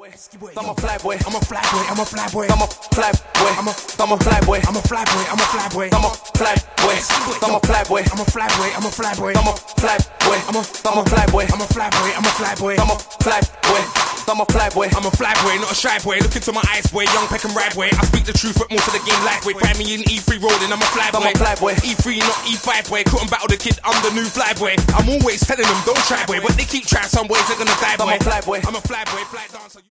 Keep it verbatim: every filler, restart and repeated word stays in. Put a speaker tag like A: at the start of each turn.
A: boy, I'm a fly boy, I'm a fly boy, I'm a fly boy, I'm a fly boy, I'm a I'm a fly boy, I'm a fly boy, I'm a fly boy, I'm a fly boy, I'm a fly boy, I'm a fly boy, I'm a fly boy, I'm a fly boy, I'm a I'm a fly boy, I'm a fly boy, I'm a fly boy, I'm a fly boy. I'm a fly boy, I'm a fly boy, not a shy boy. Look into my eyes, boy, young Peck and ride boy. I speak the truth, but most of the game life boy. Find me in E three rolling, I'm a fly boy. I'm a fly boy. E three, not E five boy. Couldn't battle the kid, I'm the new fly boy. I'm always telling them don't try boy, but they keep trying. Some boys are gonna die boy. I'm a fly boy, I'm a fly boy, fly dancer.